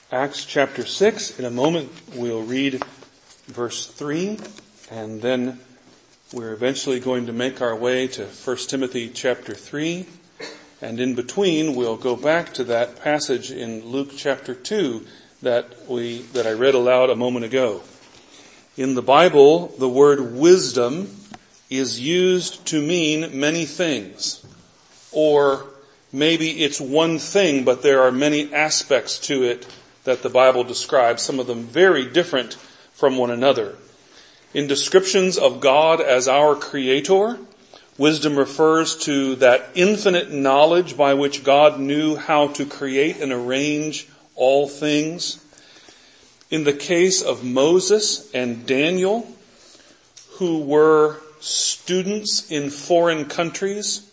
Acts chapter 6. In a moment we'll read verse 3, and then we're eventually going to make our way to 1 Timothy chapter 3. And in between we'll go back to that passage in Luke chapter 2 that I read aloud a moment ago. In the Bible, the word wisdom is used to mean many things. Or maybe it's one thing, but there are many aspects to it that the Bible describes, some of them very different from one another. In descriptions of God as our Creator, wisdom refers to that infinite knowledge by which God knew how to create and arrange all things. In the case of Moses and Daniel, who were students in foreign countries,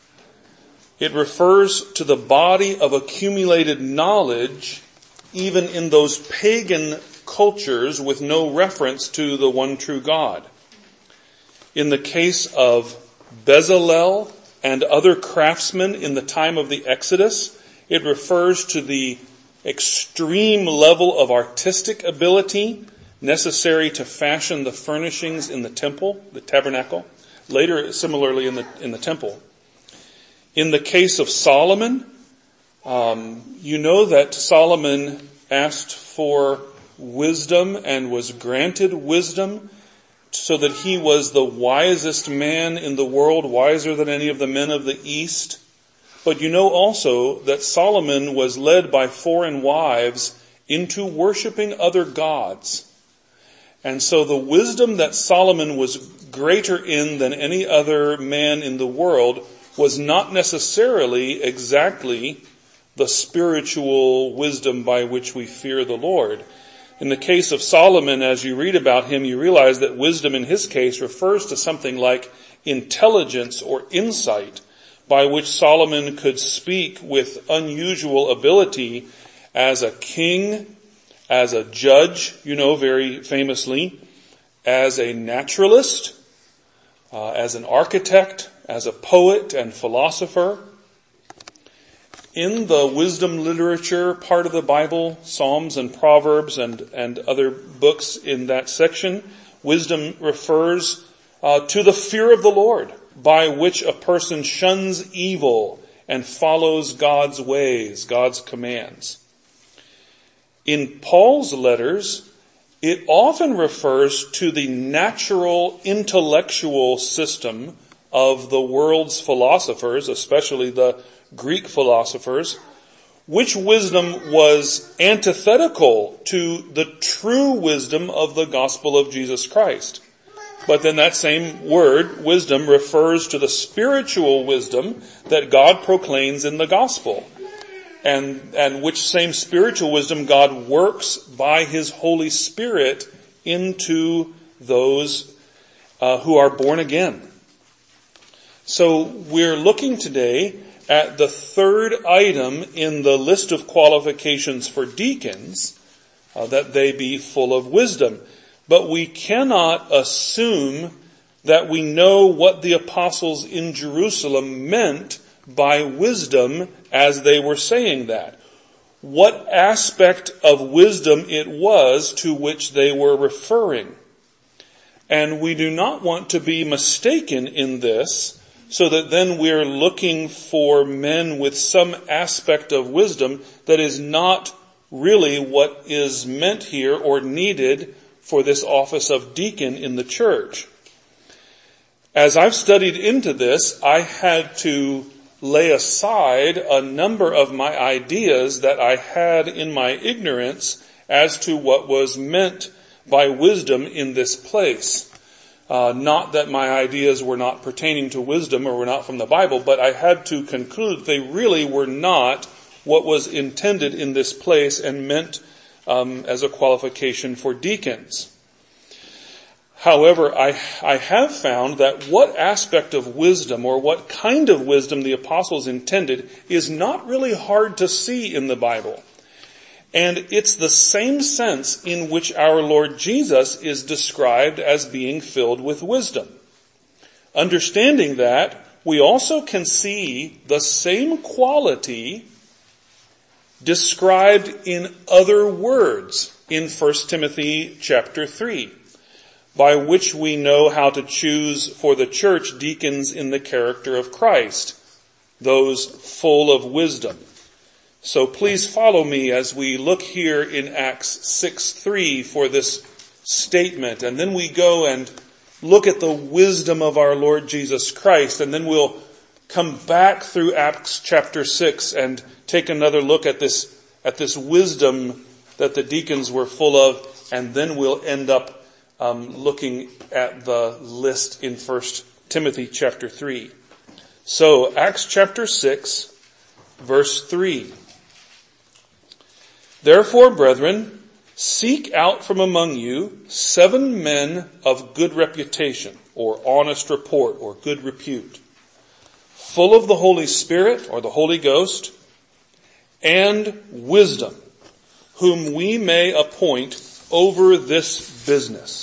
it refers to the body of accumulated knowledge even in those pagan cultures with no reference to the one true God. In the case of Bezalel and other craftsmen in the time of the Exodus, it refers to the extreme level of artistic ability necessary to fashion the furnishings in the temple, the tabernacle, later similarly in the temple. In the case of Solomon, you know that Solomon asked for wisdom and was granted wisdom so that he was the wisest man in the world, wiser than any of the men of the East. But you know also that Solomon was led by foreign wives into worshiping other gods. And so the wisdom that Solomon was greater in than any other man in the world was not necessarily exactly the spiritual wisdom by which we fear the Lord. In the case of Solomon, as you read about him, you realize that wisdom in his case refers to something like intelligence or insight by which Solomon could speak with unusual ability as a king, as a judge, very famously, as a naturalist, as an architect, as a poet and philosopher. In the wisdom literature part of the Bible, Psalms and Proverbs and other books in that section, wisdom refers to the fear of the Lord, by which a person shuns evil and follows God's ways, God's commands. In Paul's letters, it often refers to the natural intellectual system of the world's philosophers, especially the Greek philosophers, which wisdom was antithetical to the true wisdom of the gospel of Jesus Christ. But then that same word, wisdom, refers to the spiritual wisdom that God proclaims in the gospel. And which same spiritual wisdom God works by His Holy Spirit into those who are born again. So we're looking today at the third item in the list of qualifications for deacons, that they be full of wisdom. But we cannot assume that we know what the apostles in Jerusalem meant by wisdom as they were saying that. What aspect of wisdom it was to which they were referring. And we do not want to be mistaken in this, so that then we're looking for men with some aspect of wisdom that is not really what is meant here or needed for this office of deacon in the church. As I've studied into this, I had to lay aside a number of my ideas that I had in my ignorance as to what was meant by wisdom in this place. Not that my ideas were not pertaining to wisdom or were not from the Bible, but I had to conclude they really were not what was intended in this place and meant as a qualification for deacons. However, I have found that what aspect of wisdom or what kind of wisdom the apostles intended is not really hard to see in the Bible. And it's the same sense in which our Lord Jesus is described as being filled with wisdom. Understanding that, we also can see the same quality described in other words in 1 Timothy chapter 3, by which we know how to choose for the church deacons in the character of Christ, those full of wisdom. So please follow me as we look here in Acts 6:3 for this statement, and then we go and look at the wisdom of our Lord Jesus Christ, and then we'll come back through Acts chapter 6 and take another look at this wisdom that the deacons were full of, and then we'll end up looking at the list in 1 Timothy chapter 3. So, Acts chapter 6, verse 3. Therefore, brethren, seek out from among you 7 men of good reputation, or honest report, or good repute, full of the Holy Spirit, or the Holy Ghost, and wisdom, whom we may appoint over this business.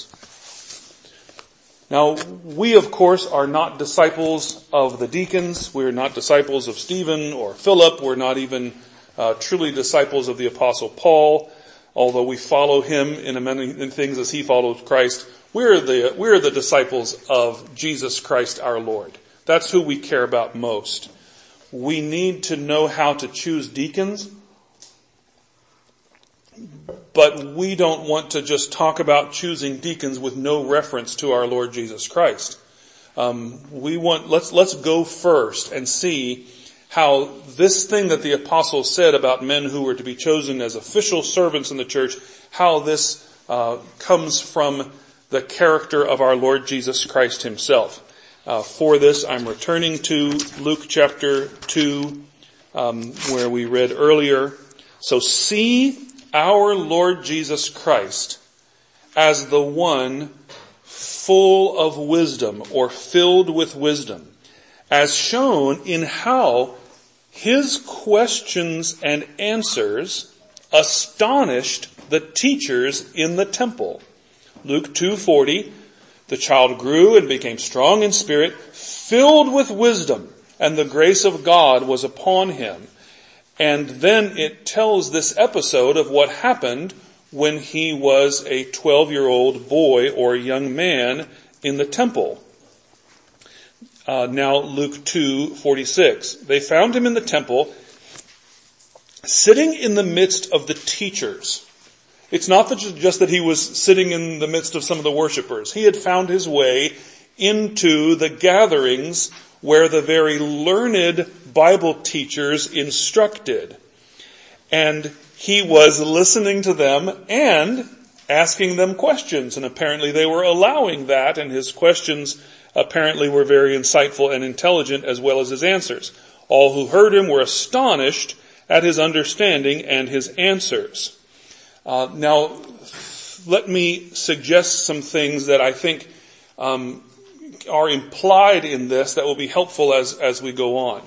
Now, we of course are not disciples of the deacons. We're not disciples of Stephen or Philip. We're not even truly disciples of the Apostle Paul, although we follow him in many things as he followed Christ. We're the disciples of Jesus Christ our Lord. That's who we care about most. We need to know how to choose deacons, but we don't want to just talk about choosing deacons with no reference to our Lord Jesus Christ. Let's go first and see how this thing that the apostle said about men who were to be chosen as official servants in the church, how this comes from the character of our Lord Jesus Christ himself. For this, I'm returning to Luke chapter 2, where we read earlier. So see our Lord Jesus Christ as the one full of wisdom, or filled with wisdom, as shown in how his questions and answers astonished the teachers in the temple. Luke 2:40, the child grew and became strong in spirit, filled with wisdom, and the grace of God was upon him. And then it tells this episode of what happened when he was a 12-year-old boy or young man in the temple. Now Luke 2:46. They found him in the temple, sitting in the midst of the teachers. It's not just that he was sitting in the midst of some of the worshipers. He had found his way into the gatherings where the very learned Bible teachers instructed. And he was listening to them and asking them questions. And apparently they were allowing that, and his questions apparently were very insightful and intelligent, as well as his answers. All who heard him were astonished at his understanding and his answers. Now, let me suggest some things that I think are implied in this that will be helpful as we go on.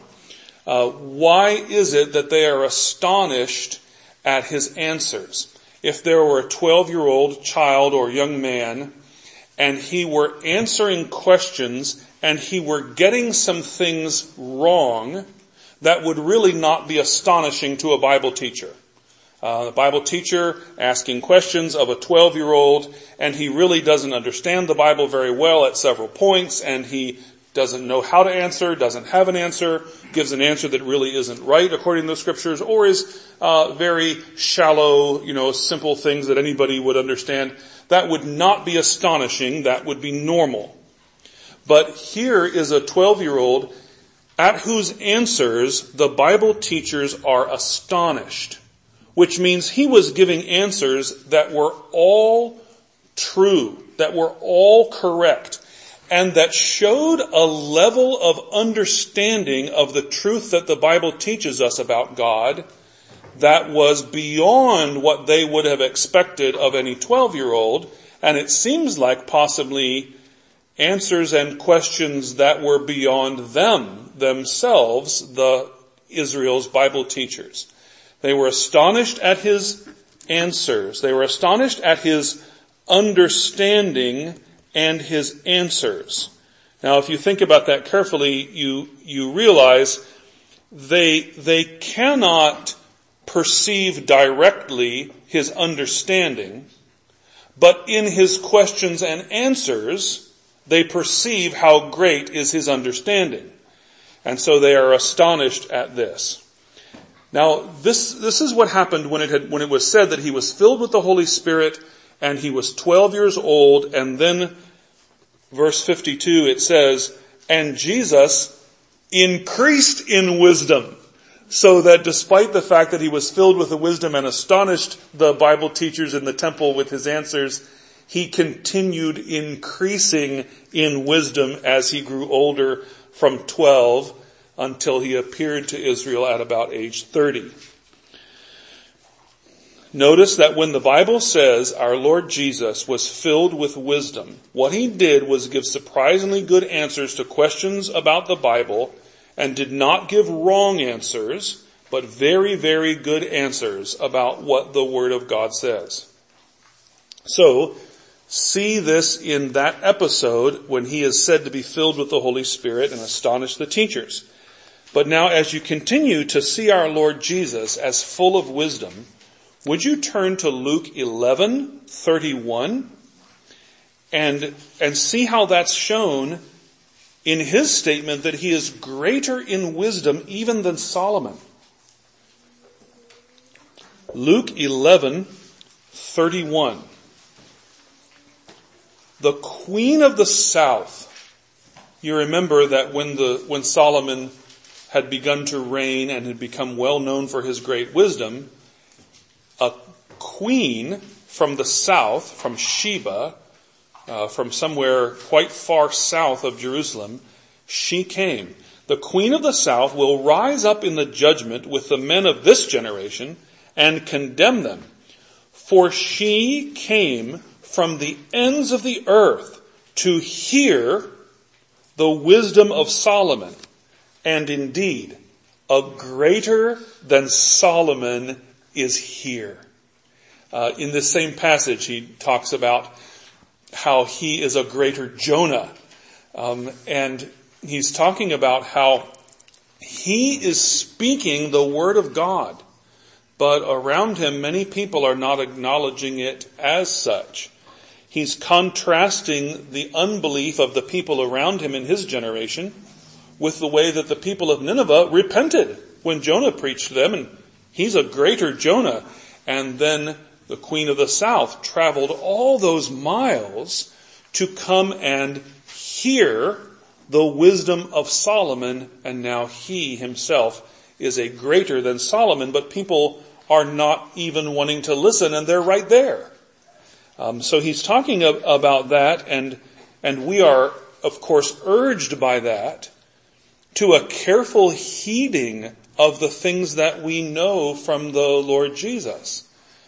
Why is it that they are astonished at his answers? If there were a 12-year-old child or young man, and he were answering questions, and he were getting some things wrong, that would really not be astonishing to a Bible teacher. The Bible teacher asking questions of a 12-year-old, and he really doesn't understand the Bible very well at several points, and he doesn't know how to answer, doesn't have an answer, gives an answer that really isn't right according to the scriptures, or is very shallow, simple things that anybody would understand. That would not be astonishing. That would be normal. But here is a 12-year-old at whose answers the Bible teachers are astonished, which means he was giving answers that were all true, that were all correct, and that showed a level of understanding of the truth that the Bible teaches us about God that was beyond what they would have expected of any 12-year-old, and it seems like possibly answers and questions that were beyond themselves, the Israel's Bible teachers. They were astonished at his answers. They were astonished at his understanding and his answers. Now, if you think about that carefully, you realize they cannot perceive directly his understanding, but in his questions and answers, they perceive how great is his understanding. And so they are astonished at this. Now, this is what happened when it was said that he was filled with the Holy Spirit and he was 12 years old, and then verse 52 it says, and Jesus increased in wisdom, so that despite the fact that he was filled with the wisdom and astonished the Bible teachers in the temple with his answers, he continued increasing in wisdom as he grew older from 12 until he appeared to Israel at about age 30. Notice that when the Bible says our Lord Jesus was filled with wisdom, what he did was give surprisingly good answers to questions about the Bible, and did not give wrong answers, but very, very good answers about what the Word of God says. So, see this in that episode when he is said to be filled with the Holy Spirit and astonish the teachers. But now as you continue to see our Lord Jesus as full of wisdom, would you turn to Luke 11:31 and see how that's shown in his statement that he is greater in wisdom even than Solomon. Luke 11:31. The Queen of the South. You remember that when Solomon had begun to reign and had become well known for his great wisdom, a queen from the south, from Sheba, from somewhere quite far south of Jerusalem, she came. The Queen of the South will rise up in the judgment with the men of this generation and condemn them. For she came from the ends of the earth to hear the wisdom of Solomon. And indeed, a greater than Solomon is here. In this same passage, he talks about how he is a greater Jonah. And he's talking about how he is speaking the word of God, but around him many people are not acknowledging it as such. He's contrasting the unbelief of the people around him in his generation with the way that the people of Nineveh repented when Jonah preached to them, and he's a greater Jonah. And then the Queen of the South traveled all those miles to come and hear the wisdom of Solomon, and now he himself is a greater than Solomon, but people are not even wanting to listen, and they're right there. So he's talking about that, and we are, of course, urged by that to a careful heeding of the things that we know from the Lord Jesus,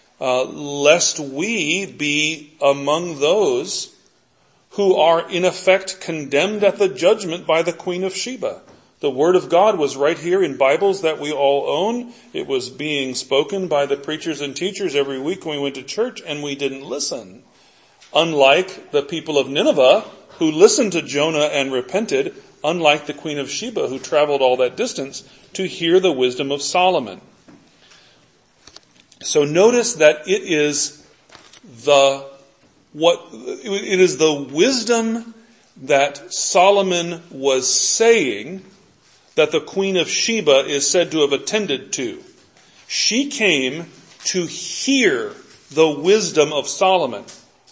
lest we be among those who are in effect condemned at the judgment by the Queen of Sheba. The Word of God was right here in Bibles that we all own. It was being spoken by the preachers and teachers every week when we went to church, and we didn't listen. Unlike the people of Nineveh, who listened to Jonah and repented, unlike the Queen of Sheba, who traveled all that distance to hear the wisdom of Solomon. So notice that it is the wisdom that Solomon was saying that the Queen of Sheba is said to have attended to. She came to hear the wisdom of Solomon.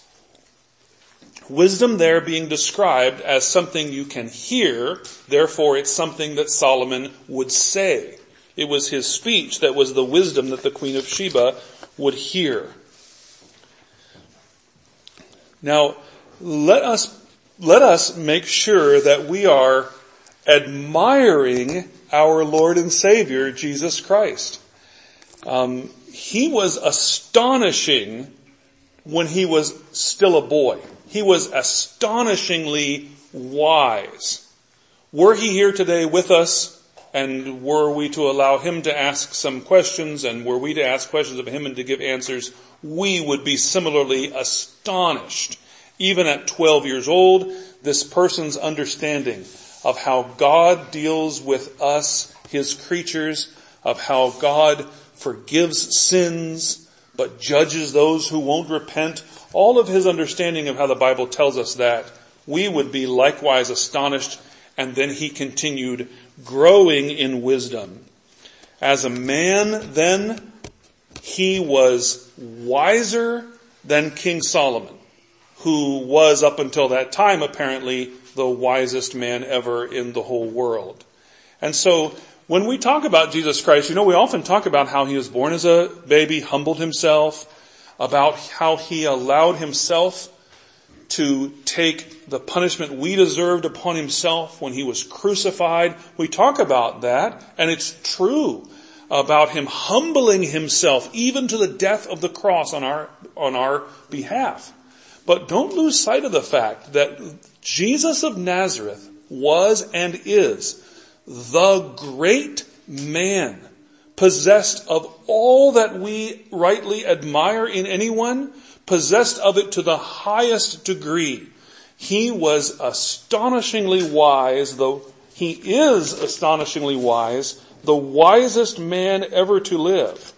Wisdom there being described as something you can hear, therefore it's something that Solomon would say. It was his speech that was the wisdom that the Queen of Sheba would hear. Now, let us make sure that we are admiring our Lord and Savior, Jesus Christ. He was astonishing when he was still a boy. He was astonishingly wise. Were he here today with us, and were we to allow him to ask some questions, and were we to ask questions of him and to give answers, we would be similarly astonished. Even at 12 years old, this person's understanding of how God deals with us, his creatures, of how God forgives sins, but judges those who won't repent. All of his understanding of how the Bible tells us that, we would be likewise astonished. And then he continued, growing in wisdom. As a man, then, he was wiser than King Solomon, who was up until that time apparently the wisest man ever in the whole world. And so when we talk about Jesus Christ, we often talk about how he was born as a baby, humbled himself, about how he allowed himself to take the punishment we deserved upon himself when he was crucified. We talk about that, and it's true about him humbling himself even to the death of the cross on our behalf. But don't lose sight of the fact that Jesus of Nazareth was and is the great man, possessed of all that we rightly admire in anyone, possessed of it to the highest degree. He was astonishingly wise, though he is astonishingly wise, the wisest man ever to live.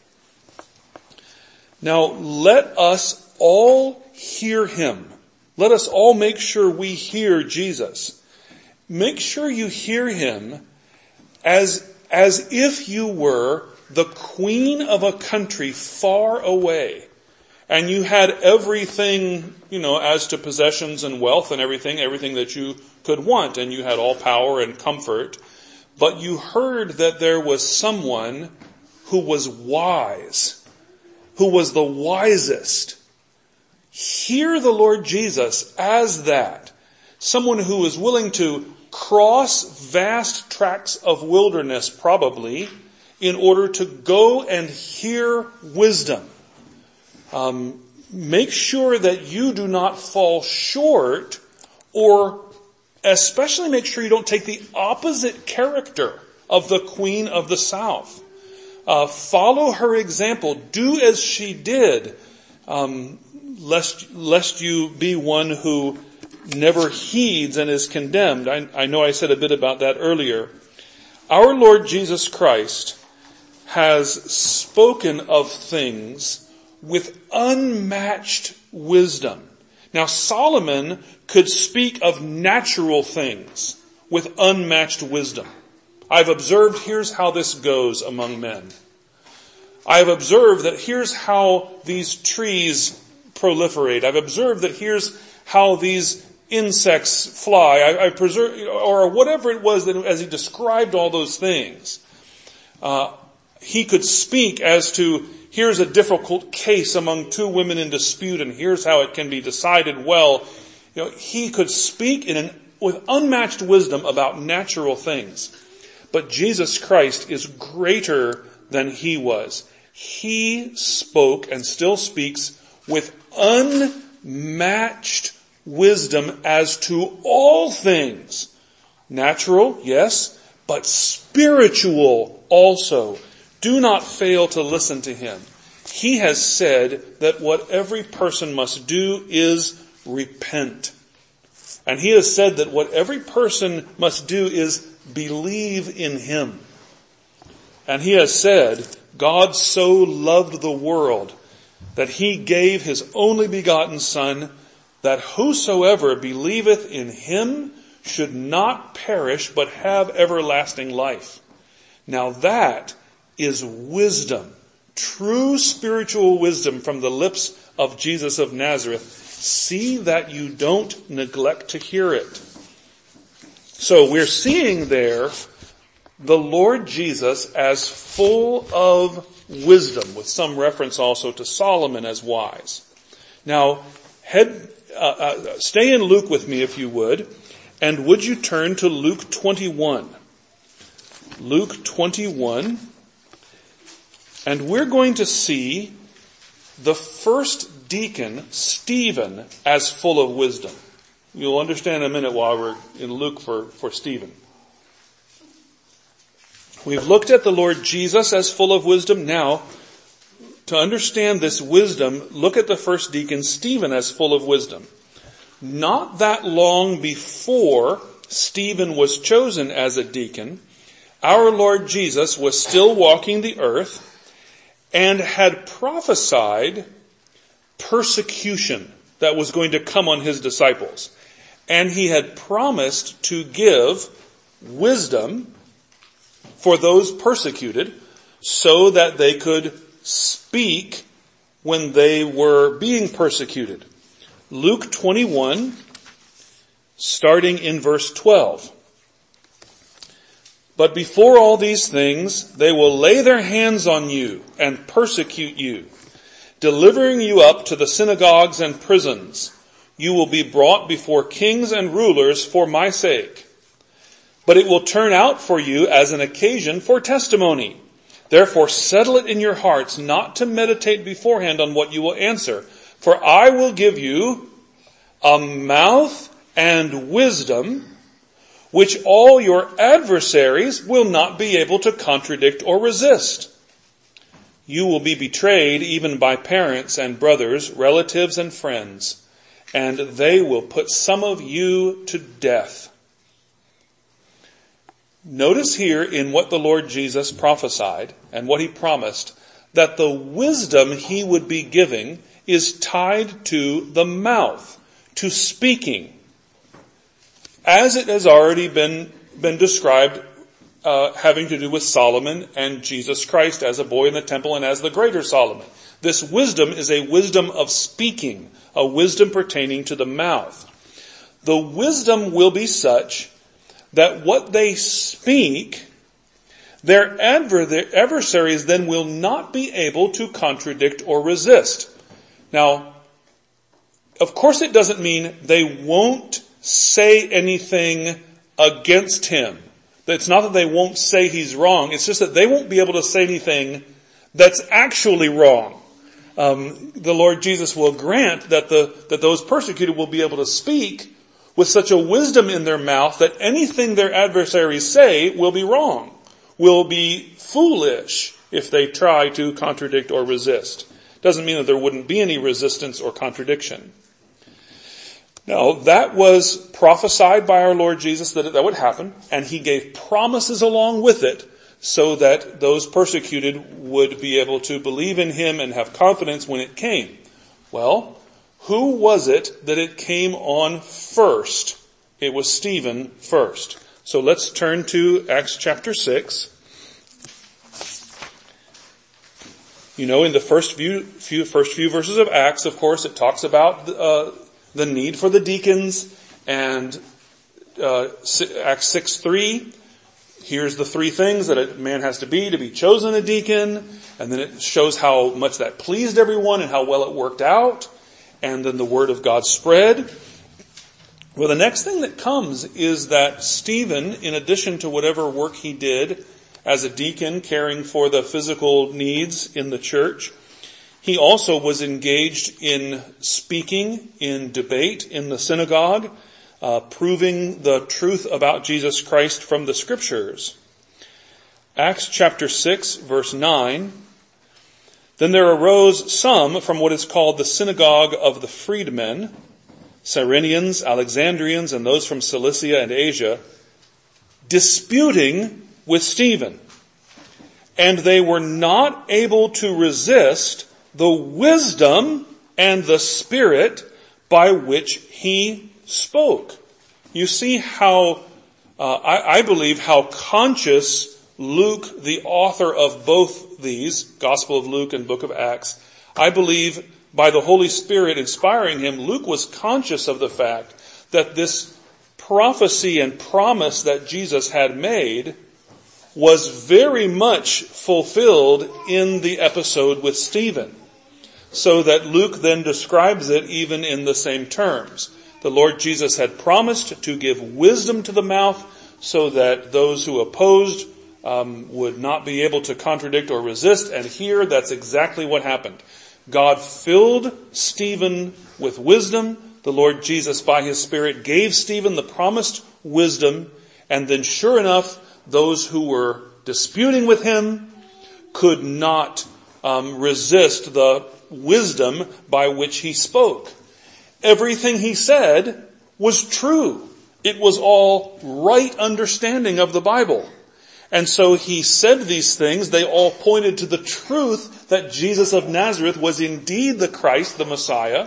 Now, let us all hear him. Let us all make sure we hear Jesus. Make sure you hear him as if you were the queen of a country far away. And you had everything, as to possessions and wealth and everything that you could want. And you had all power and comfort. But you heard that there was someone who was wise, who was the wisest. Hear the Lord Jesus as that. Someone who is willing to cross vast tracts of wilderness, probably, in order to go and hear wisdom. Make sure that you do not fall short, or especially make sure you don't take the opposite character of the Queen of the South. Follow her example. Do as she did, lest you be one who never heeds and is condemned. I know I said a bit about that earlier. Our Lord Jesus Christ has spoken of things with unmatched wisdom. Now, Solomon could speak of natural things with unmatched wisdom. I've observed here's how this goes among men. I've observed that here's how these trees proliferate. I've observed that here's how these insects fly. I've preserved, or whatever it was that as he described all those things, he could speak as to, here's a difficult case among two women in dispute, and here's how it can be decided well. He could speak with unmatched wisdom about natural things. But Jesus Christ is greater than he was. He spoke and still speaks with unmatched wisdom as to all things. Natural, yes, but spiritual also. Do not fail to listen to him. He has said that what every person must do is repent. And he has said that what every person must do is believe in him. And he has said, God so loved the world that he gave his only begotten Son, that whosoever believeth in him should not perish but have everlasting life. Now that is wisdom, true spiritual wisdom from the lips of Jesus of Nazareth. See that you don't neglect to hear it. So we're seeing there the Lord Jesus as full of wisdom, with some reference also to Solomon as wise. Now, stay in Luke with me if you would, and would you turn to Luke 21? Luke 21. And we're going to see the first deacon, Stephen, as full of wisdom. You'll understand in a minute while we're in Luke for Stephen. We've looked at the Lord Jesus as full of wisdom. Now, to understand this wisdom, look at the first deacon, Stephen, as full of wisdom. Not that long before Stephen was chosen as a deacon, our Lord Jesus was still walking the earth, and had prophesied persecution that was going to come on his disciples. And he had promised to give wisdom for those persecuted so that they could speak when they were being persecuted. Luke 21, starting in verse 12. But before all these things, they will lay their hands on you and persecute you, delivering you up to the synagogues and prisons. You will be brought before kings and rulers for my sake. But it will turn out for you as an occasion for testimony. Therefore settle it in your hearts not to meditate beforehand on what you will answer. For I will give you a mouth and wisdom which all your adversaries will not be able to contradict or resist. You will be betrayed even by parents and brothers, relatives and friends, and they will put some of you to death. Notice here in what the Lord Jesus prophesied and what he promised, that the wisdom he would be giving is tied to the mouth, to speaking, as it has already been described, having to do with Solomon and Jesus Christ as a boy in the temple and as the greater Solomon. This wisdom is a wisdom of speaking, a wisdom pertaining to the mouth. The wisdom will be such that what they speak, their adversaries then will not be able to contradict or resist. Now, of course it doesn't mean they won't say anything against him. It's not that they won't say he's wrong. It's just that they won't be able to say anything that's actually wrong. The Lord Jesus will grant that those persecuted will be able to speak with such a wisdom in their mouth that anything their adversaries say will be wrong, will be foolish if they try to contradict or resist. Doesn't mean that there wouldn't be any resistance or contradiction. Now, that was prophesied by our Lord Jesus that would happen, and he gave promises along with it so that those persecuted would be able to believe in him and have confidence when it came. Well, who was it that it came on first? It was Stephen first. So let's turn to Acts chapter 6. You know, in the first few verses of Acts, of course, it talks about the need for the deacons, and Acts 6:3, here's the three things that a man has to be chosen a deacon, and then it shows how much that pleased everyone and how well it worked out, and then the word of God spread. Well, the next thing that comes is that Stephen, in addition to whatever work he did as a deacon caring for the physical needs in the church, he also was engaged in speaking, in debate in the synagogue, proving the truth about Jesus Christ from the scriptures. Acts chapter 6, verse 9. Then there arose some from what is called the synagogue of the freedmen, Cyrenians, Alexandrians, and those from Cilicia and Asia, disputing with Stephen. And they were not able to resist the wisdom and the spirit by which he spoke. You see how, I believe, how conscious Luke, the author of both these, Gospel of Luke and Book of Acts, I believe by the Holy Spirit inspiring him, Luke was conscious of the fact that this prophecy and promise that Jesus had made was very much fulfilled in the episode with Stephen. So that Luke then describes it even in the same terms. The Lord Jesus had promised to give wisdom to the mouth so that those who opposed would not be able to contradict or resist. And here that's exactly what happened. God filled Stephen with wisdom. The Lord Jesus, by his Spirit, gave Stephen the promised wisdom. And then sure enough, those who were disputing with him could not resist the wisdom by which he spoke. Everything he said was true. It was all right understanding of the Bible. And so he said these things. They all pointed to the truth that Jesus of Nazareth was indeed the Christ, the Messiah.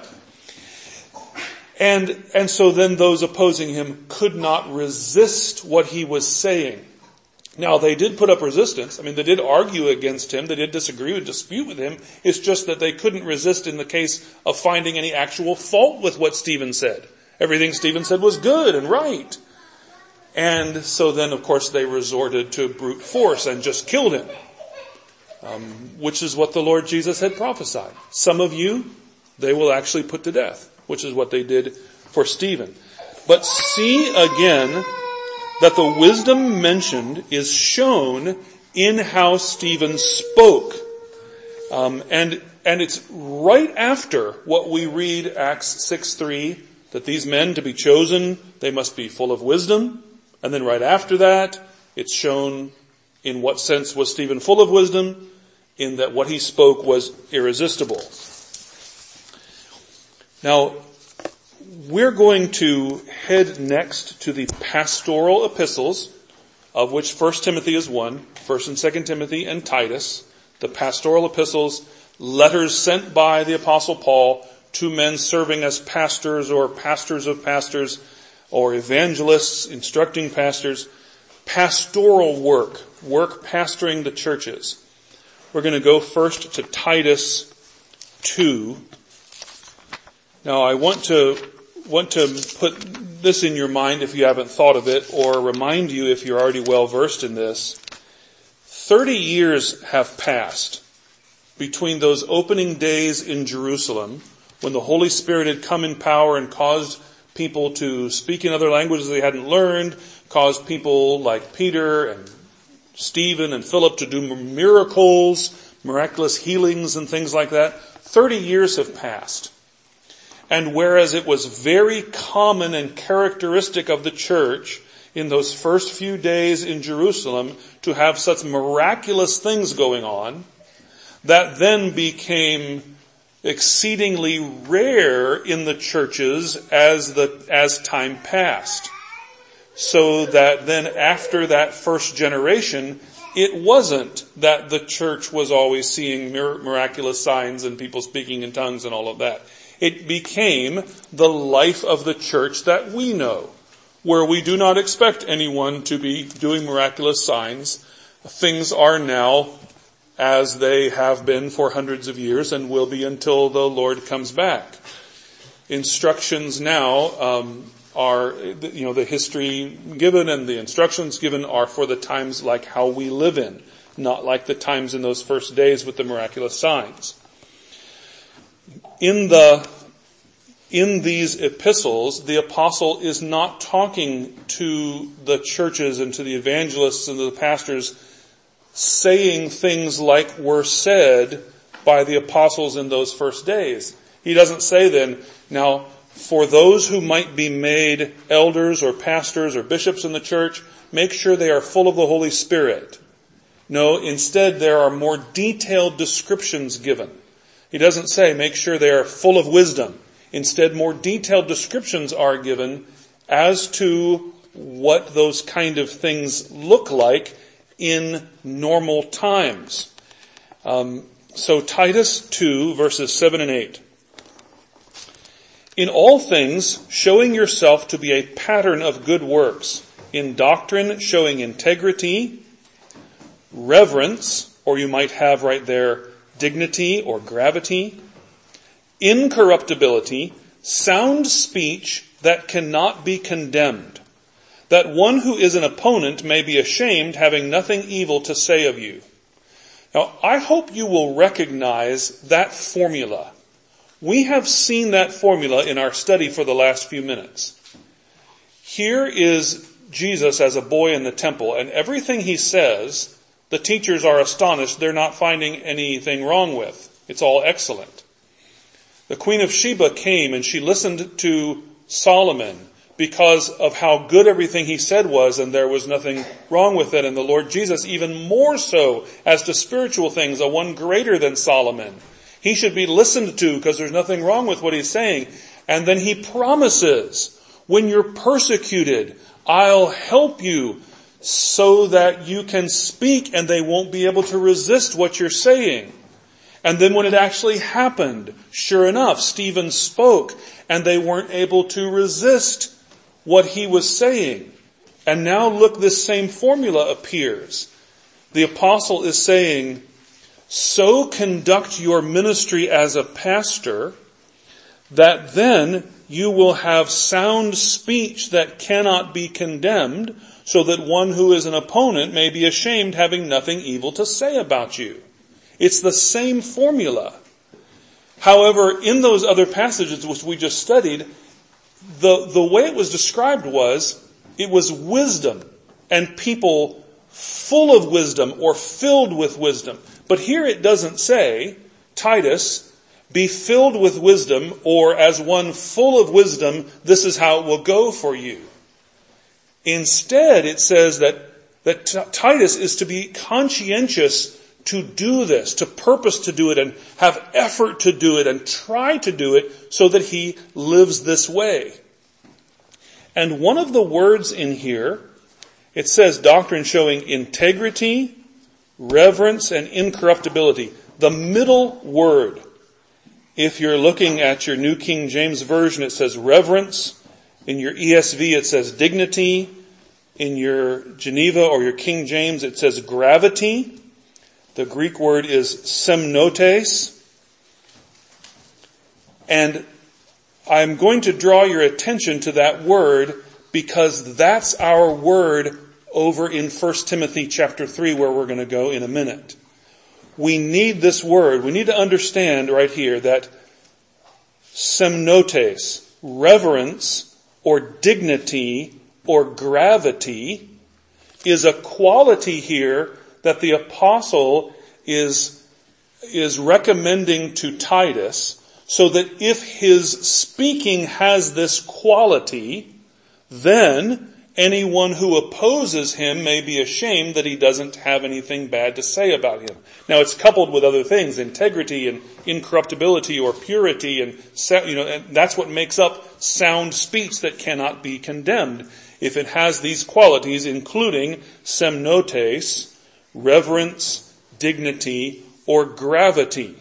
And so then those opposing him could not resist what he was saying. Now, they did put up resistance. I mean, they did argue against him. They did disagree and dispute with him. It's just that they couldn't resist in the case of finding any actual fault with what Stephen said. Everything Stephen said was good and right. And so then, of course, they resorted to brute force and just killed him, which is what the Lord Jesus had prophesied. Some of you, they will actually put to death, which is what they did for Stephen. But see again that the wisdom mentioned is shown in how Stephen spoke. And it's right after what we read, Acts 6:3, that these men to be chosen, they must be full of wisdom. And then right after that, it's shown in what sense was Stephen full of wisdom, in that what he spoke was irresistible. Now, we're going to head next to the pastoral epistles, of which 1 Timothy is one, 1 and 2 Timothy and Titus, the pastoral epistles, letters sent by the Apostle Paul to men serving as pastors or pastors of pastors or evangelists, instructing pastors, pastoral work pastoring the churches. We're going to go first to Titus 2. Now, I want to put this in your mind if you haven't thought of it, or remind you if you're already well versed in this. 30 years have passed between those opening days in Jerusalem when the Holy Spirit had come in power and caused people to speak in other languages they hadn't learned, caused people like Peter and Stephen and Philip to do miracles, miraculous healings and things like that. 30 years have passed. And whereas it was very common and characteristic of the church in those first few days in Jerusalem to have such miraculous things going on, that then became exceedingly rare in the churches as time passed. So that then after that first generation, it wasn't that the church was always seeing miraculous signs and people speaking in tongues and all of that. It became the life of the church that we know, where we do not expect anyone to be doing miraculous signs. Things are now as they have been for hundreds of years and will be until the Lord comes back. Instructions now are, the history given and the instructions given are for the times like how we live in, not like the times in those first days with the miraculous signs. In these epistles, the apostle is not talking to the churches and to the evangelists and to the pastors saying things like were said by the apostles in those first days. He doesn't say then, now, for those who might be made elders or pastors or bishops in the church, make sure they are full of the Holy Spirit. No, instead there are more detailed descriptions given. He doesn't say, make sure they are full of wisdom. Instead, more detailed descriptions are given as to what those kind of things look like in normal times. So Titus 2, verses 7 and 8. In all things, showing yourself to be a pattern of good works, in doctrine showing integrity, reverence, or you might have right there dignity or gravity, incorruptibility, sound speech that cannot be condemned, that one who is an opponent may be ashamed, having nothing evil to say of you. Now, I hope you will recognize that formula. We have seen that formula in our study for the last few minutes. Here is Jesus as a boy in the temple, and everything he says, the teachers are astonished. They're not finding anything wrong with. It's all excellent. The Queen of Sheba came and she listened to Solomon because of how good everything he said was, and there was nothing wrong with it. And the Lord Jesus, even more so as to spiritual things, a one greater than Solomon. He should be listened to because there's nothing wrong with what he's saying. And then he promises, when you're persecuted, I'll help you so that you can speak and they won't be able to resist what you're saying. And then when it actually happened, sure enough, Stephen spoke and they weren't able to resist what he was saying. And now look, this same formula appears. The apostle is saying, so conduct your ministry as a pastor that then you will have sound speech that cannot be condemned, so that one who is an opponent may be ashamed, having nothing evil to say about you. It's the same formula. However, in those other passages which we just studied, the way it was described was, it was wisdom and people full of wisdom or filled with wisdom. But here it doesn't say, Titus, be filled with wisdom, or as one full of wisdom, this is how it will go for you. Instead, it says that Titus is to be conscientious to do this, to purpose to do it, and have effort to do it, and try to do it so that he lives this way. And one of the words in here, it says doctrine showing integrity, reverence, and incorruptibility. The middle word. If you're looking at your New King James Version, it says reverence. In your ESV, it says dignity. In your Geneva or your King James, it says gravity. The Greek word is semnotes. And I'm going to draw your attention to that word because that's our word over in 1 Timothy chapter 3, where we're going to go in a minute. We need this word. We need to understand right here that semnotes, reverence or dignity or gravity, is a quality here that the apostle is recommending to Titus, so that if his speaking has this quality, then anyone who opposes him may be ashamed that he doesn't have anything bad to say about him. Now it's coupled with other things, integrity and incorruptibility or purity, and that's what makes up sound speech that cannot be condemned. If it has these qualities, including semnotes, reverence, dignity, or gravity.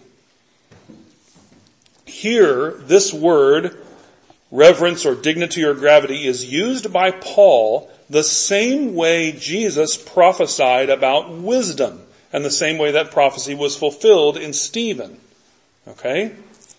Here, this word, reverence or dignity or gravity, is used by Paul the same way Jesus prophesied about wisdom, and the same way that prophecy was fulfilled in Stephen. Okay?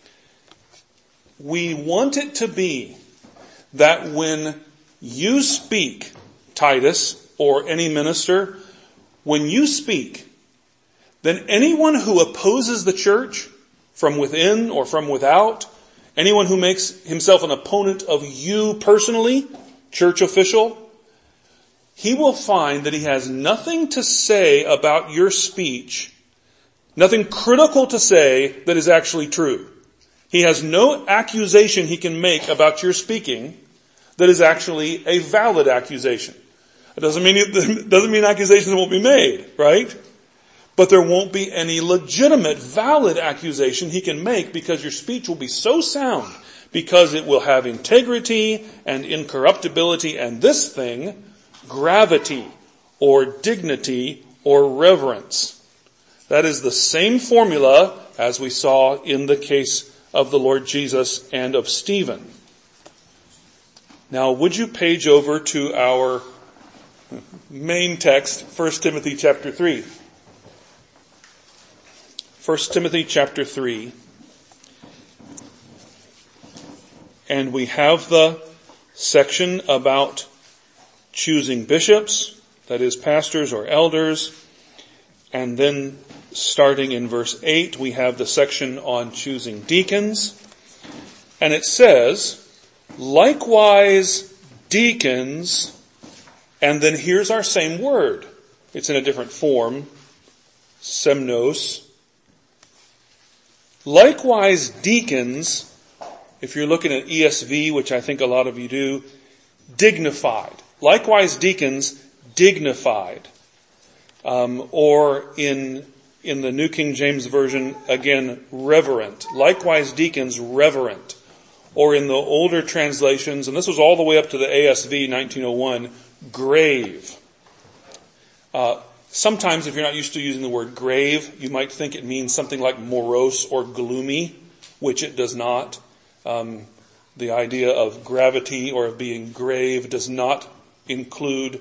We want it to be that when you speak, Titus, or any minister, when you speak, then anyone who opposes the church from within or from without, anyone who makes himself an opponent of you personally, church official, he will find that he has nothing to say about your speech, nothing critical to say that is actually true. He has no accusation he can make about your speaking that is actually a valid accusation. It doesn't mean accusations won't be made, right? But there won't be any legitimate, valid accusation he can make, because your speech will be so sound, because it will have integrity and incorruptibility and this thing, gravity or dignity or reverence. That is the same formula as we saw in the case of the Lord Jesus and of Stephen. Now, would you page over to our main text, 1 Timothy chapter 3. 1 Timothy chapter 3. And we have the section about choosing bishops, that is pastors or elders. And then starting in verse 8, we have the section on choosing deacons. And it says, likewise deacons, and then here's our same word. It's in a different form, semnos. Likewise deacons, if you're looking at ESV, which I think a lot of you do, dignified. Likewise deacons, dignified. Or in the New King James Version, again, reverent. Likewise deacons, reverent. Or in the older translations, and this was all the way up to the ASV 1901, grave. Sometimes if you're not used to using the word grave, you might think it means something like morose or gloomy, which it does not. The idea of gravity or of being grave does not include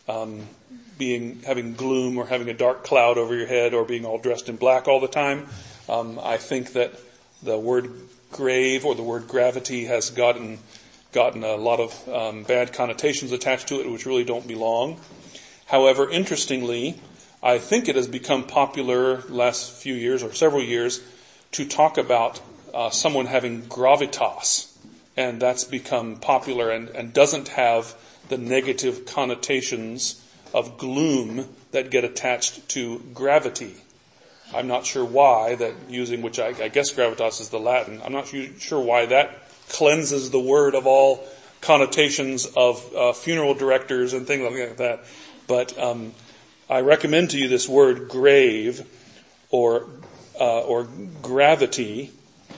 having gloom or having a dark cloud over your head or being all dressed in black all the time. I think that the word grave or the word gravity has gotten a lot of bad connotations attached to it, which really don't belong. However, interestingly, I think it has become popular last few years or several years to talk about someone having gravitas. And that's become popular and doesn't have the negative connotations of gloom that get attached to gravity. I'm not sure why which I guess gravitas is the Latin. I'm not sure why that cleanses the word of all connotations of funeral directors and things like that. But I recommend to you this word grave or gravity,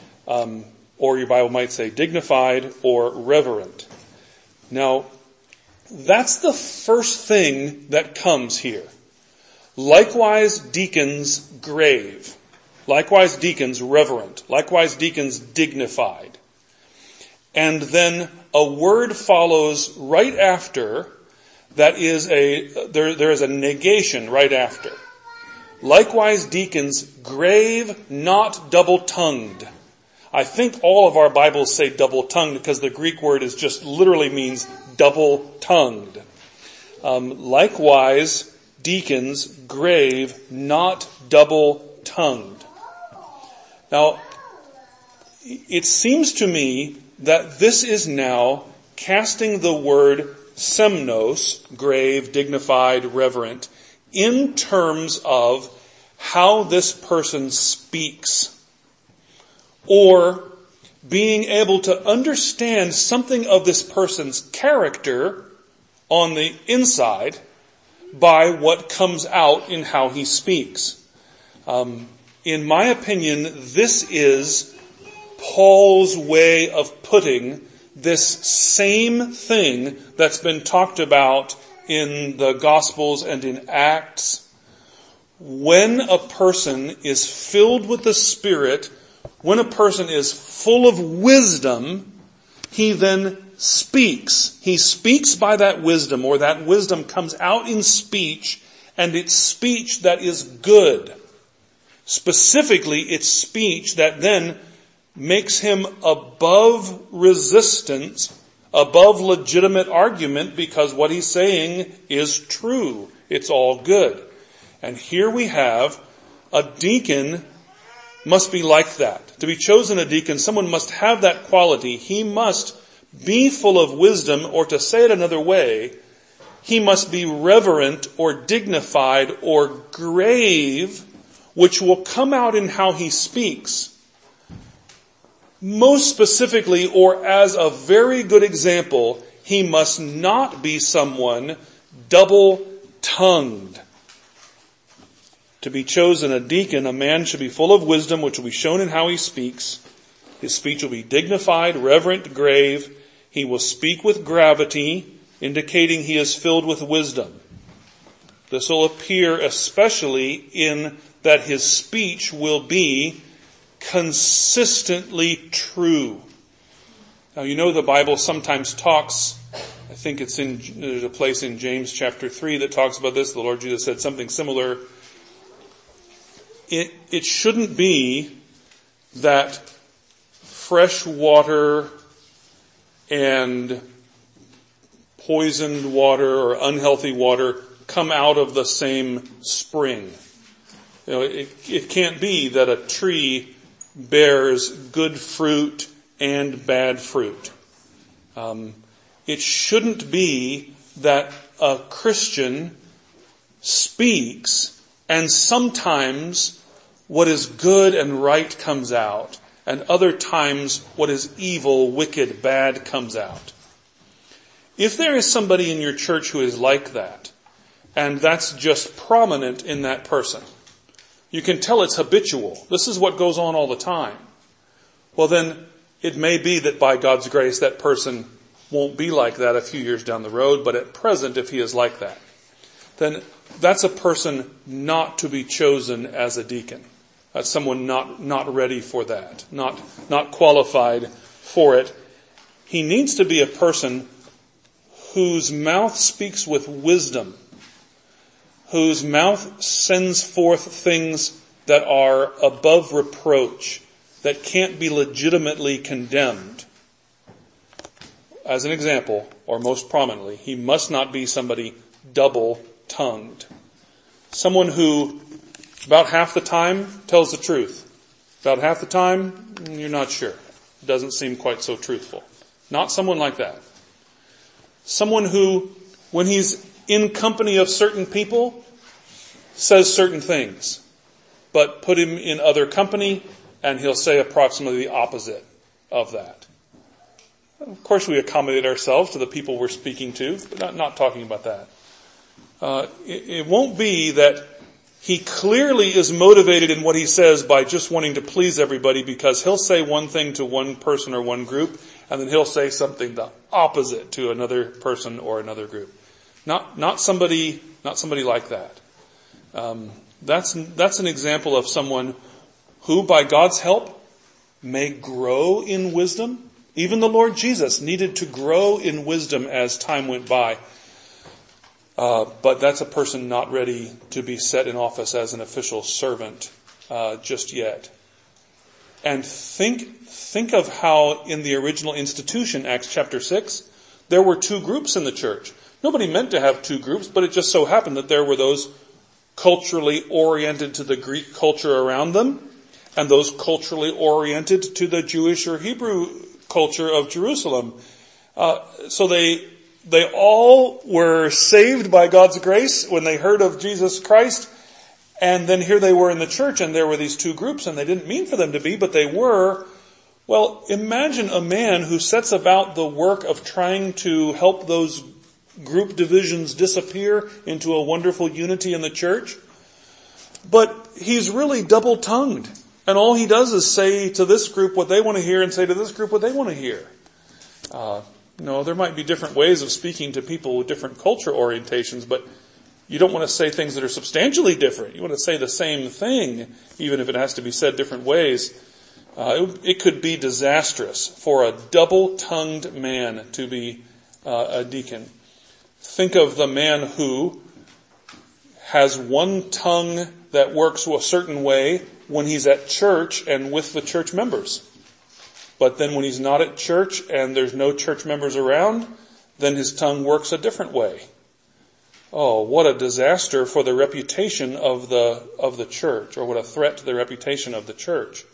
or your Bible might say dignified or reverent. Now, that's the first thing that comes here. Likewise, deacons grave. Likewise, deacons reverent. Likewise, deacons dignified. And then a word follows right after that is there is a negation right after. Likewise, deacons grave, not double-tongued. I think all of our Bibles say double-tongued because the Greek word is just literally means double-tongued. Likewise, deacons grave, not double-tongued. Now, it seems to me that this is now casting the word semnos, grave, dignified, reverent, in terms of how this person speaks, or being able to understand something of this person's character on the inside by what comes out in how he speaks. In my opinion, this is Paul's way of putting this same thing that's been talked about in the Gospels and in Acts. When a person is filled with the Spirit, when a person is full of wisdom, he then speaks. He speaks by that wisdom, or that wisdom comes out in speech, and it's speech that is good. Specifically, it's speech that then makes him above resistance, above legitimate argument, because what he's saying is true. It's all good. And here we have a deacon must be like that. To be chosen a deacon, someone must have that quality. He must be full of wisdom, or to say it another way, he must be reverent or dignified or grave, which will come out in how he speaks. Most specifically, or as a very good example, he must not be someone double-tongued. To be chosen a deacon, a man should be full of wisdom, which will be shown in how he speaks. His speech will be dignified, reverent, grave. He will speak with gravity, indicating he is filled with wisdom. This will appear especially in that his speech will be consistently true. Now, you know the Bible sometimes talks, I think there's a place in James chapter 3 that talks about this. The Lord Jesus said something similar. It shouldn't be that fresh water and poisoned water or unhealthy water come out of the same spring. You know, it can't be that a tree bears good fruit and bad fruit. It shouldn't be that a Christian speaks and sometimes what is good and right comes out, and other times what is evil, wicked, bad comes out. If there is somebody in your church who is like that, and that's just prominent in that person, you can tell it's habitual. This is what goes on all the time. Well, then it may be that by God's grace that person won't be like that a few years down the road, but at present, if he is like that, then that's a person not to be chosen as a deacon. That's someone not ready for that, not qualified for it. He needs to be a person whose mouth speaks with wisdom, whose mouth sends forth things that are above reproach, that can't be legitimately condemned. As an example, or most prominently, he must not be somebody double-tongued. Someone who, about half the time, tells the truth. About half the time, you're not sure. Doesn't seem quite so truthful. Not someone like that. Someone who, when he's in company of certain people, says certain things. But put him in other company, and he'll say approximately the opposite of that. Of course, we accommodate ourselves to the people we're speaking to, but not talking about that. It won't be that he clearly is motivated in what he says by just wanting to please everybody, because he'll say one thing to one person or one group, and then he'll say something the opposite to another person or another group. Not somebody like that. That's an example of someone who, by God's help, may grow in wisdom. Even the Lord Jesus needed to grow in wisdom as time went by. But that's a person not ready to be set in office as an official servant just yet. And think of how in the original institution, Acts chapter 6, there were two groups in the church. Nobody meant to have two groups, but it just so happened that there were those culturally oriented to the Greek culture around them, and those culturally oriented to the Jewish or Hebrew culture of Jerusalem. So they all were saved by God's grace when they heard of Jesus Christ, and then here they were in the church, and there were these two groups, and they didn't mean for them to be, but they were. Well, imagine a man who sets about the work of trying to help those group divisions disappear into a wonderful unity in the church. But he's really double-tongued. And all he does is say to this group what they want to hear and say to this group what they want to hear. There might be different ways of speaking to people with different culture orientations, but you don't want to say things that are substantially different. You want to say the same thing, even if it has to be said different ways. It could be disastrous for a double-tongued man to be a deacon. Think of the man who has one tongue that works a certain way when he's at church and with the church members. But then when he's not at church and there's no church members around, then his tongue works a different way. Oh, what a disaster for the reputation of the church, or what a threat to the reputation of the church.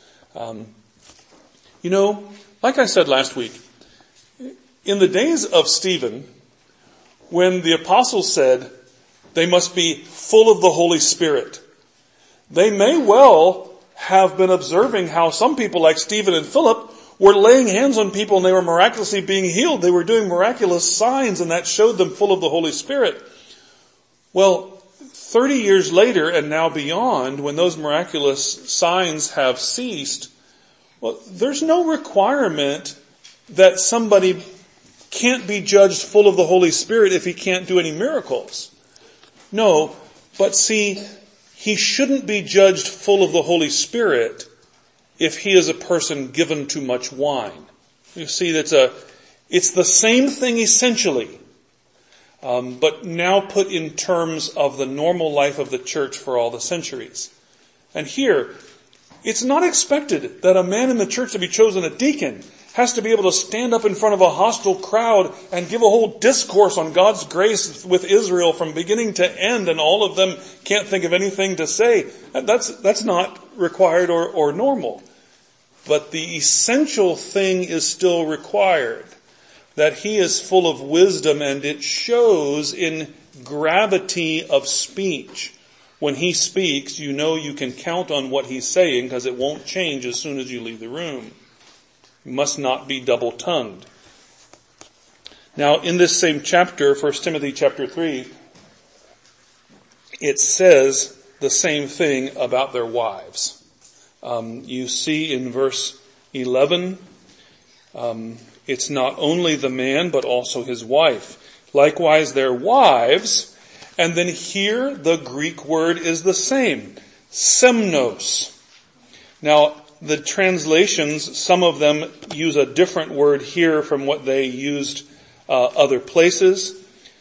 Like I said last week, in the days of Stephen, when the apostles said they must be full of the Holy Spirit, they may well have been observing how some people like Stephen and Philip were laying hands on people and they were miraculously being healed. They were doing miraculous signs, and that showed them full of the Holy Spirit. Well, 30 years later and now beyond, when those miraculous signs have ceased, well, there's no requirement that somebody can't be judged full of the Holy Spirit if he can't do any miracles. No, but see, he shouldn't be judged full of the Holy Spirit if he is a person given too much wine. You see, it's the same thing essentially, but now put in terms of the normal life of the church for all the centuries. And here, it's not expected that a man in the church to be chosen a deacon has to be able to stand up in front of a hostile crowd and give a whole discourse on God's grace with Israel from beginning to end, and all of them can't think of anything to say. That's not required or normal. But the essential thing is still required, that he is full of wisdom, and it shows in gravity of speech. When he speaks, you know you can count on what he's saying because it won't change as soon as you leave the room. You must not be double-tongued. Now, in this same chapter, 1 Timothy chapter 3, it says the same thing about their wives. You see in verse 11, it's not only the man, but also his wife. Likewise, their wives, And then here the Greek word is the same, semnos. Now, the translations, some of them use a different word here from what they used other places.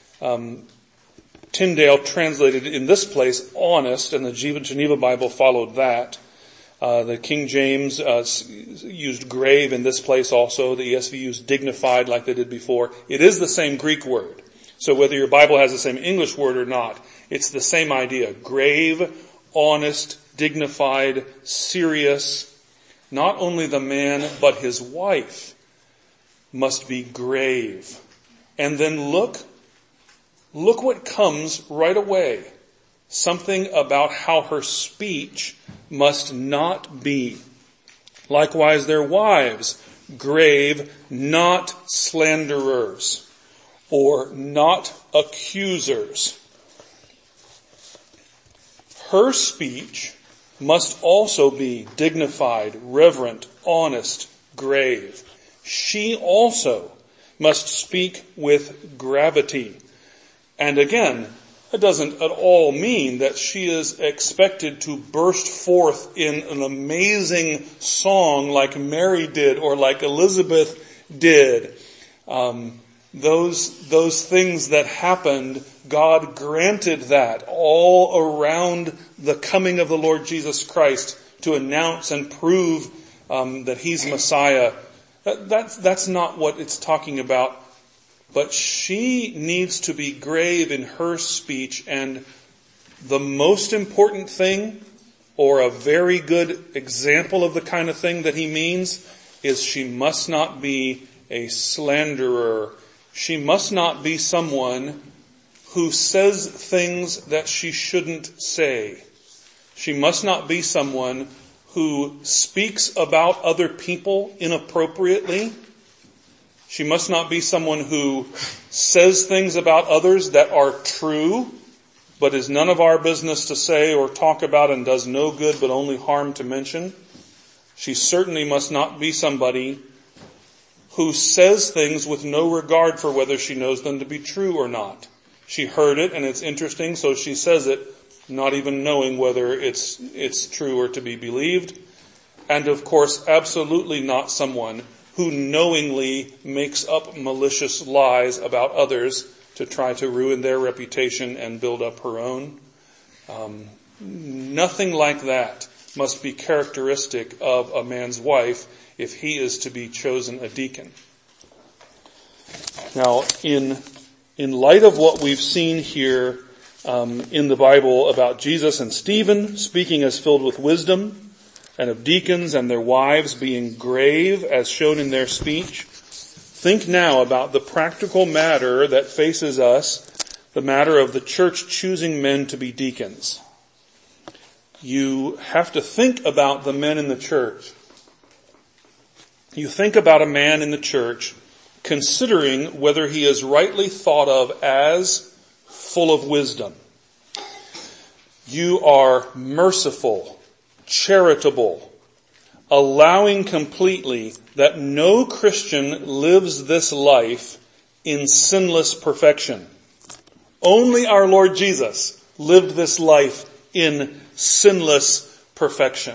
Tyndale translated in this place honest, and the Geneva Bible followed that. The King James used grave in this place also. The ESV used dignified like they did before. It is the same Greek word. So whether your Bible has the same English word or not, it's the same idea. Grave, honest, dignified, serious. Not only the man, but his wife must be grave. And then look what comes right away. Something about how her speech must not be. Likewise, their wives, grave, not slanderers, or not accusers. Her speech must also be dignified, reverent, honest, grave. She also must speak with gravity. And again, it doesn't at all mean that she is expected to burst forth in an amazing song like Mary did or like Elizabeth did. Those things that happened, God granted that all around the coming of the Lord Jesus Christ to announce and prove that He's Messiah. That's not what it's talking about. But she needs to be grave in her speech, and the most important thing, or a very good example of the kind of thing that he means, is she must not be a slanderer. She must not be someone who says things that she shouldn't say. She must not be someone who speaks about other people inappropriately. She must not be someone who says things about others that are true, but is none of our business to say or talk about and does no good but only harm to mention. She certainly must not be somebody who says things with no regard for whether she knows them to be true or not. She heard it and it's interesting, so she says it, not even knowing whether it's true or to be believed. And of course, absolutely not someone who knowingly makes up malicious lies about others to try to ruin their reputation and build up her own. Nothing like that must be characteristic of a man's wife if he is to be chosen a deacon. Now, in light of what we've seen here in the Bible about Jesus and Stephen speaking as filled with wisdom, and of deacons and their wives being grave as shown in their speech, think now about the practical matter that faces us, the matter of the church choosing men to be deacons. You have to think about the men in the church. You think about a man in the church considering whether he is rightly thought of as full of wisdom. You are merciful, charitable, allowing completely that no Christian lives this life in sinless perfection. Only our Lord Jesus lived this life in sinless perfection.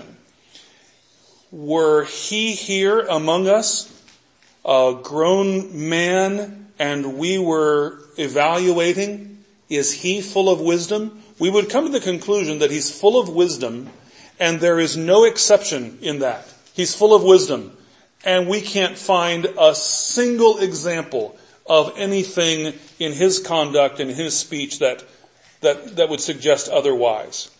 Were he here among us, a grown man, and we were evaluating, is he full of wisdom? We would come to the conclusion that he's full of wisdom, and there is no exception in that. He's full of wisdom, and we can't find a single example of anything in his conduct and his speech that would suggest otherwise.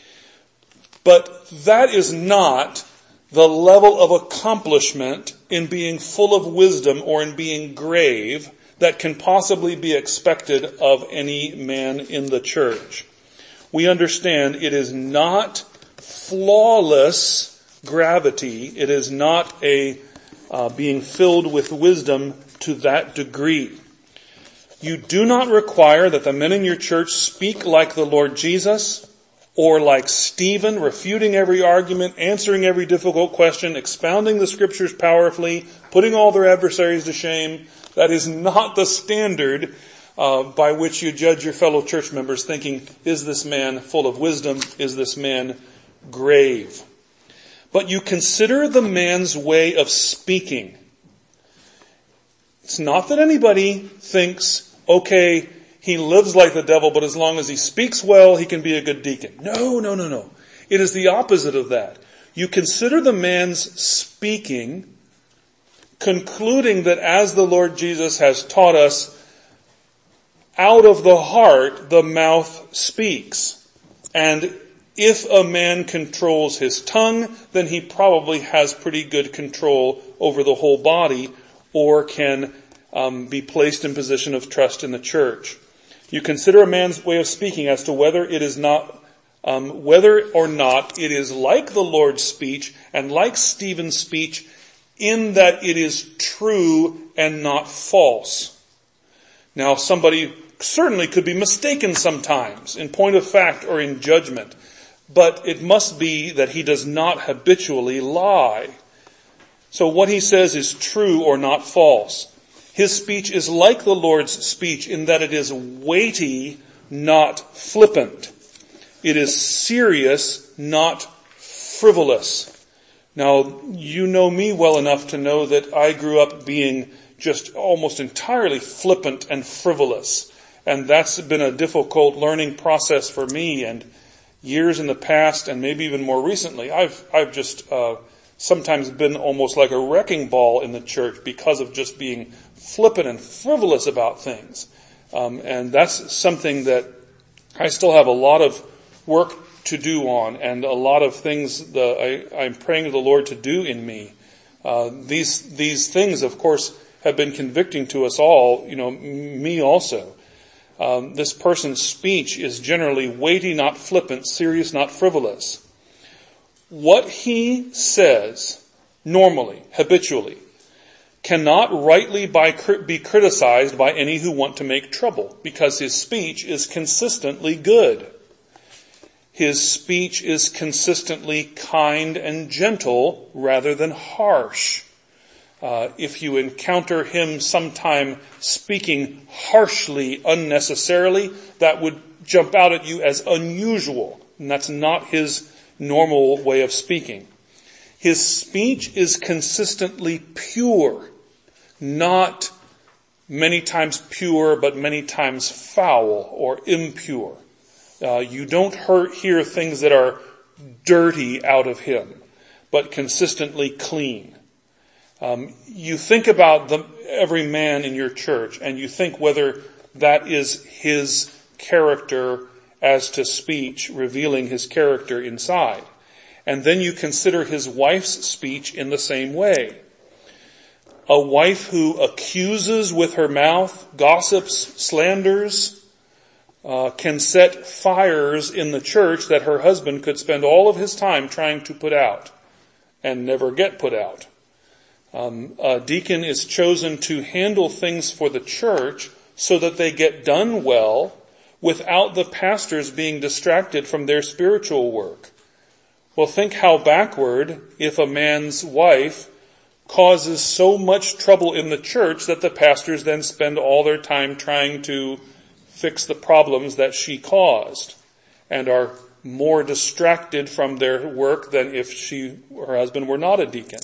But that is not the level of accomplishment in being full of wisdom or in being grave that can possibly be expected of any man in the church. We understand it is not flawless gravity. It is not a being filled with wisdom to that degree. You do not require that the men in your church speak like the Lord Jesus or like Stephen, refuting every argument, answering every difficult question, expounding the scriptures powerfully, putting all their adversaries to shame. That is not the standard by which you judge your fellow church members, thinking, is this man full of wisdom? Is this man grave? But you consider the man's way of speaking. It's not that anybody thinks, okay, he lives like the devil, but as long as he speaks well, he can be a good deacon. No. It is the opposite of that. You consider the man's speaking, concluding that as the Lord Jesus has taught us, out of the heart the mouth speaks. And if a man controls his tongue, then he probably has pretty good control over the whole body, or can be placed in position of trust in the church. You consider a man's way of speaking as to whether or not it is like the Lord's speech and like Stephen's speech, in that it is true and not false. Now, somebody certainly could be mistaken sometimes in point of fact or in judgment, but it must be that he does not habitually lie. So what he says is true or not false. His speech is like the Lord's speech in that it is weighty, not flippant. It is serious, not frivolous. Now, you know me well enough to know that I grew up being just almost entirely flippant and frivolous. And that's been a difficult learning process for me. And years in the past, and maybe even more recently, I've just sometimes been almost like a wrecking ball in the church because of just being flippant and frivolous about things. And that's something that I still have a lot of work to do on, and a lot of things that I'm praying to the Lord to do in me. These things, of course, have been convicting to us all, me also. This person's speech is generally weighty, not flippant, serious, not frivolous. What he says, normally, habitually, cannot rightly be criticized by any who want to make trouble, because his speech is consistently good. His speech is consistently kind and gentle rather than harsh. If you encounter him sometime speaking harshly, unnecessarily, that would jump out at you as unusual. And that's not his normal way of speaking. His speech is consistently pure, not many times pure, but many times foul or impure. You don't hear things that are dirty out of him, but consistently clean. You think about every man in your church, and you think whether that is his character as to speech, revealing his character inside. And then you consider his wife's speech in the same way. A wife who accuses with her mouth, gossips, slanders, can set fires in the church that her husband could spend all of his time trying to put out and never get put out. A deacon is chosen to handle things for the church so that they get done well without the pastors being distracted from their spiritual work. Well, think how backward if a man's wife causes so much trouble in the church that the pastors then spend all their time trying to fix the problems that she caused and are more distracted from their work than if her husband were not a deacon.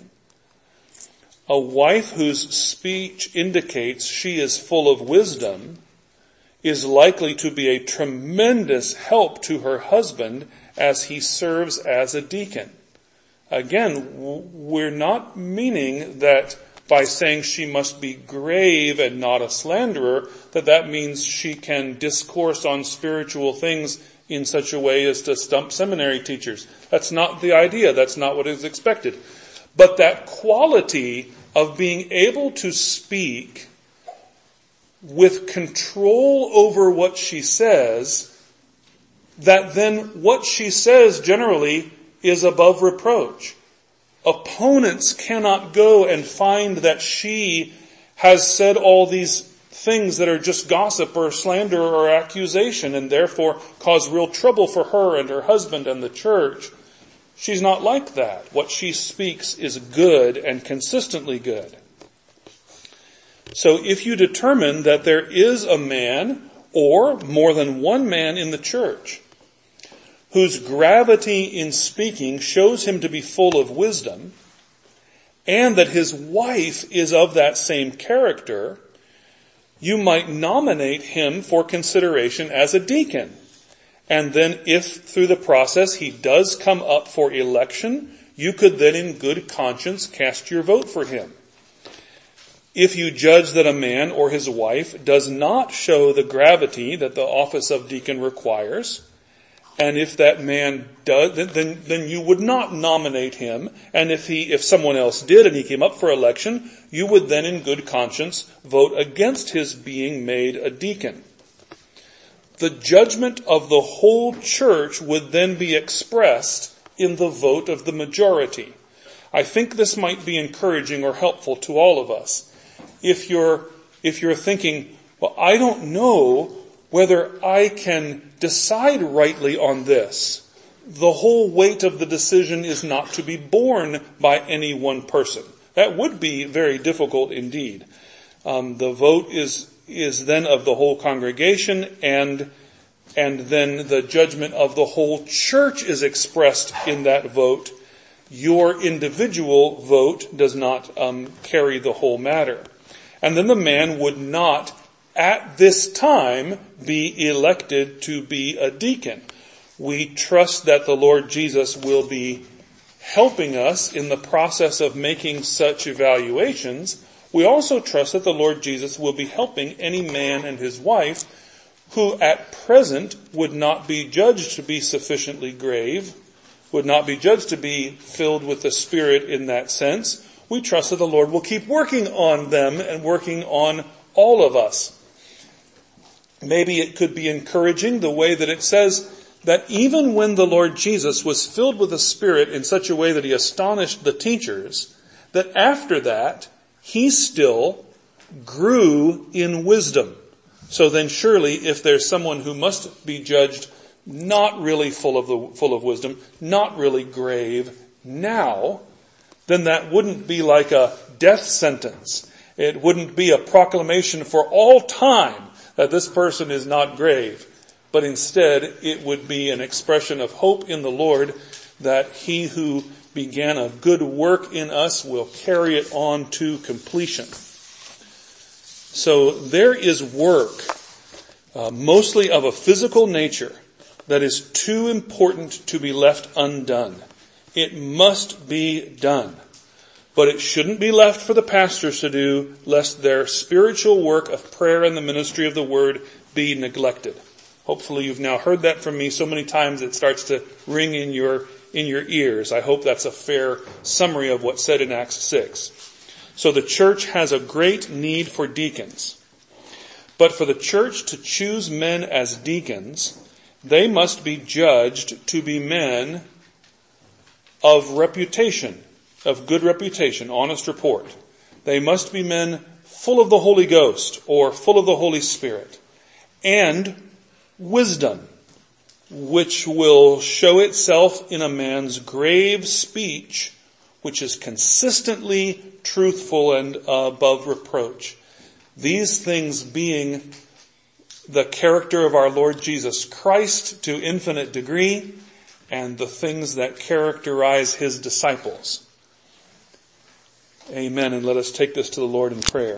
A wife whose speech indicates she is full of wisdom is likely to be a tremendous help to her husband as he serves as a deacon. Again, we're not meaning that by saying she must be grave and not a slanderer, that means she can discourse on spiritual things in such a way as to stump seminary teachers. That's not the idea. That's not what is expected. But that quality of being able to speak with control over what she says, that then what she says generally is above reproach. Opponents cannot go and find that she has said all these things that are just gossip or slander or accusation and therefore cause real trouble for her and her husband and the church. She's not like that. What she speaks is good and consistently good. So if you determine that there is a man or more than one man in the church whose gravity in speaking shows him to be full of wisdom, and that his wife is of that same character, you might nominate him for consideration as a deacon. And then if through the process he does come up for election, you could then in good conscience cast your vote for him. If you judge that a man or his wife does not show the gravity that the office of deacon requires, and if that man does, then you would not nominate him. And if someone else did and he came up for election, you would then in good conscience vote against his being made a deacon. The judgment of the whole church would then be expressed in the vote of the majority. I think this might be encouraging or helpful to all of us. If you're thinking, well, I don't know whether I can decide rightly on this, the whole weight of the decision is not to be borne by any one person. That would be very difficult indeed. The vote is then of the whole congregation, and then the judgment of the whole church is expressed in that vote. Your individual vote does not carry the whole matter. And then the man would not, at this time, be elected to be a deacon. We trust that the Lord Jesus will be helping us in the process of making such evaluations. We also trust that the Lord Jesus will be helping any man and his wife who at present would not be judged to be sufficiently grave, would not be judged to be filled with the Spirit in that sense. We trust that the Lord will keep working on them and working on all of us. Maybe it could be encouraging the way that it says that even when the Lord Jesus was filled with the Spirit in such a way that he astonished the teachers, that after that he still grew in wisdom. So then surely if there's someone who must be judged not really full of wisdom, not really grave now, then that wouldn't be like a death sentence. It wouldn't be a proclamation for all time that this person is not grave. But instead, it would be an expression of hope in the Lord that he who began a good work in us will carry it on to completion. So there is work, mostly of a physical nature, that is too important to be left undone. It must be done. But it shouldn't be left for the pastors to do, lest their spiritual work of prayer and the ministry of the word be neglected. Hopefully you've now heard that from me so many times it starts to ring in your ears. I hope that's a fair summary of what's said in Acts 6. So the church has a great need for deacons. But for the church to choose men as deacons, they must be judged to be men of reputation, of good reputation, honest report. They must be men full of the Holy Ghost or full of the Holy Spirit, and wisdom, which will show itself in a man's grave speech, which is consistently truthful and above reproach. These things being the character of our Lord Jesus Christ to infinite degree, and the things that characterize his disciples. Amen. And let us take this to the Lord in prayer.